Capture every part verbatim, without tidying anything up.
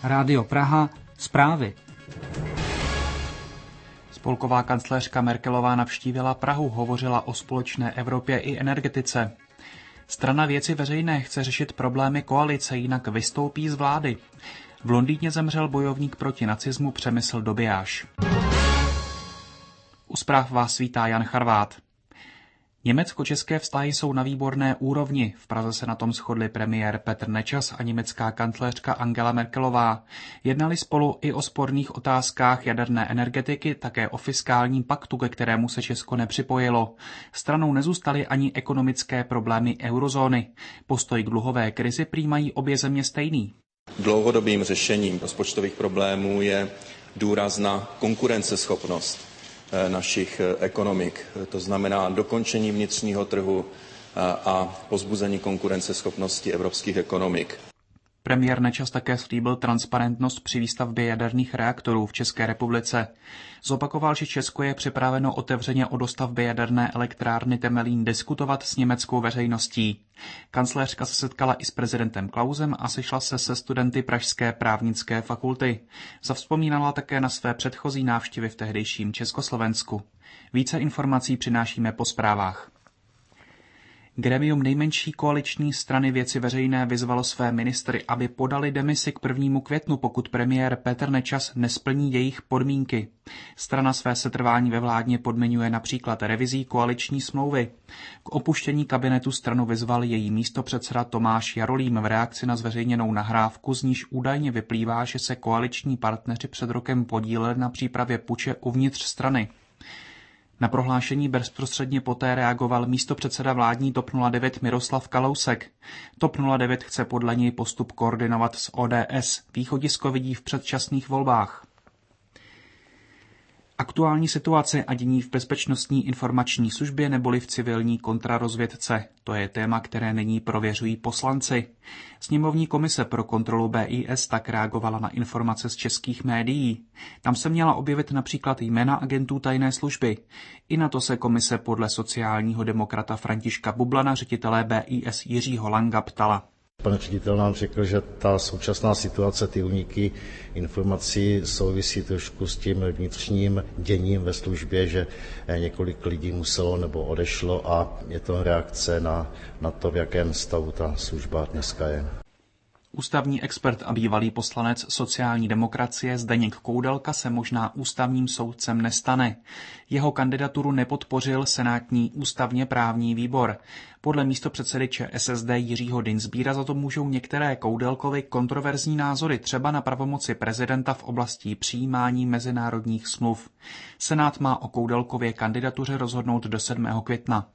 Rádio Praha, zprávy. Spolková kancléřka Merkelová navštívila Prahu, hovořila o společné Evropě i energetice. Strana Věci veřejné chce řešit problémy koalice, jinak vystoupí z vlády. V Londýně zemřel bojovník proti nacismu Přemysl Dobijáš. U zpráv vás vítá Jan Charvát. Německo-české vztahy jsou na výborné úrovni. V Praze se na tom shodli premiér Petr Nečas a německá kancléřka Angela Merkelová. Jednali spolu i o sporných otázkách jaderné energetiky, také o fiskálním paktu, ke kterému se Česko nepřipojilo. Stranou nezůstaly ani ekonomické problémy eurozóny. Postoj k dluhové krizi prý mají obě země stejný. Dlouhodobým řešením rozpočtových problémů je důraz na konkurenceschopnost našich ekonomik. To znamená dokončení vnitřního trhu a povzbuzení konkurenceschopnosti evropských ekonomik. Premiér Nečas také slíbil transparentnost při výstavbě jaderných reaktorů v České republice. Zopakoval, že Česko je připraveno otevřeně o dostavbě jaderné elektrárny Temelín diskutovat s německou veřejností. Kancléřka se setkala i s prezidentem Klausem a sešla se se studenty Pražské právnické fakulty. Zavzpomínala také na své předchozí návštěvy v tehdejším Československu. Více informací přinášíme po zprávách. Gremium nejmenší koaliční strany Věci veřejné vyzvalo své ministry, aby podali demisi k prvnímu květnu, pokud premiér Petr Nečas nesplní jejich podmínky. Strana své setrvání ve vládně podmiňuje například revizí koaliční smlouvy. K opuštění kabinetu stranu vyzval její místopředseda Tomáš Jarolím v reakci na zveřejněnou nahrávku, z níž údajně vyplývá, že se koaliční partneři před rokem podíleli na přípravě puče uvnitř strany. Na prohlášení bezprostředně poté reagoval místopředseda vládní T O P nula devět Miroslav Kalousek. T O P nula devět chce podle něj postup koordinovat s O D S. Východisko vidí v předčasných volbách. Aktuální situace a dění v bezpečnostní informační službě neboli v civilní kontrarozvědce. To je téma, které nyní prověřují poslanci. Sněmovní komise pro kontrolu B I S tak reagovala na informace z českých médií. Tam se měla objevit například jména agentů tajné služby. I na to se komise podle sociálního demokrata Františka Bublana, ředitele B I S Jiřího Langa, ptala. Pan ředitel nám řekl, že ta současná situace, ty úniky informací souvisí trošku s tím vnitřním děním ve službě, že několik lidí muselo nebo odešlo a je to reakce na, na to, v jakém stavu ta služba dneska je. Ústavní expert a bývalý poslanec sociální demokracie Zdeněk Koudelka se možná ústavním soudcem nestane. Jeho kandidaturu nepodpořil senátní ústavně právní výbor. Podle místopředsedy Č S S D Jiřího Dienstbiera za to můžou některé Koudelkovy kontroverzní názory, třeba na pravomoci prezidenta v oblasti přijímání mezinárodních smluv. Senát má o Koudelkově kandidatuře rozhodnout do sedmého května.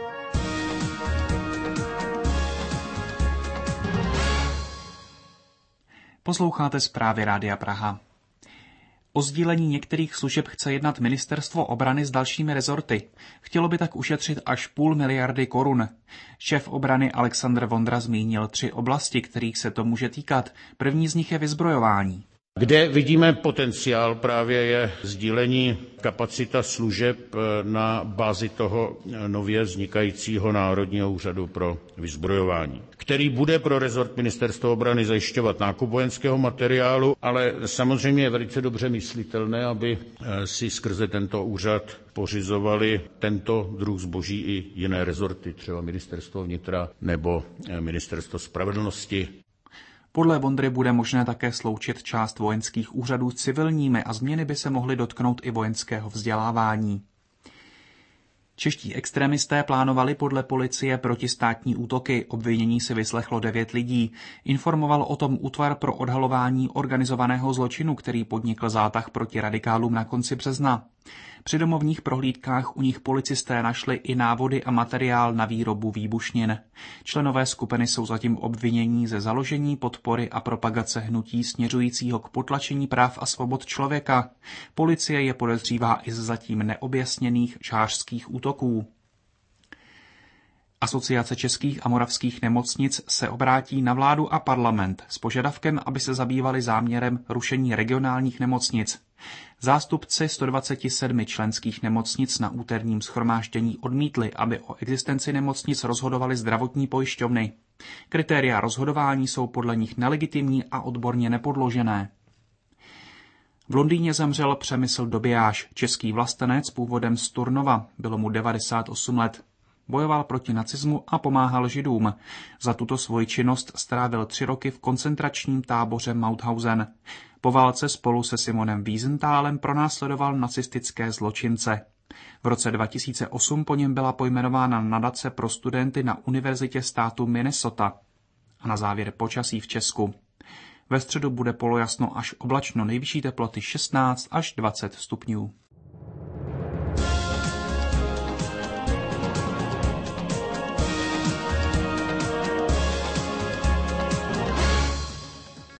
Posloucháte zprávy Rádia Praha. O sdílení některých služeb chce jednat Ministerstvo obrany s dalšími rezorty. Chtělo by tak ušetřit až půl miliardy korun. Šéf obrany Alexandr Vondra zmínil tři oblasti, kterých se to může týkat. První z nich je vyzbrojování. Kde vidíme potenciál právě je sdílení kapacita služeb na bázi toho nově vznikajícího Národního úřadu pro vyzbrojování, který bude pro rezort Ministerstva obrany zajišťovat nákup vojenského materiálu, ale samozřejmě je velice dobře myslitelné, aby si skrze tento úřad pořizovali tento druh zboží i jiné rezorty, třeba Ministerstvo vnitra nebo Ministerstvo spravedlnosti. Podle Vondry bude možné také sloučit část vojenských úřadů s civilními a změny by se mohly dotknout i vojenského vzdělávání. Čeští extremisté plánovali podle policie protistátní útoky. Obvinění si vyslechlo devět lidí. Informoval o tom útvar pro odhalování organizovaného zločinu, který podnikl zátah proti radikálům na konci března. Při domovních prohlídkách u nich policisté našli i návody a materiál na výrobu výbušnin. Členové skupiny jsou zatím obvinění ze založení, podpory a propagace hnutí směřujícího k potlačení práv a svobod člověka. Policie je podezřívá i z zatím neobjasněných žhářských útoků. Asociace českých a moravských nemocnic se obrátí na vládu a parlament s požadavkem, aby se zabývali záměrem rušení regionálních nemocnic. Zástupci sto dvacet sedm členských nemocnic na úterním shromáždění odmítli, aby o existenci nemocnic rozhodovaly zdravotní pojišťovny. Kritéria rozhodování jsou podle nich nelegitimní a odborně nepodložené. V Londýně zemřel Přemysl Dobijáš, český vlastenec původem z Turnova. Bylo mu devadesát osm let. Bojoval proti nacismu a pomáhal Židům. Za tuto svoji činnost strávil tři roky v koncentračním táboře Mauthausen. Po válce spolu se Simonem Wiesenthálem pronásledoval nacistické zločince. V roce dva tisíce osm po něm byla pojmenována nadace pro studenty na Univerzitě státu Minnesota. A na závěr počasí v Česku. Ve středu bude polojasno až oblačno, nejvyšší teploty šestnáct až dvacet stupňů.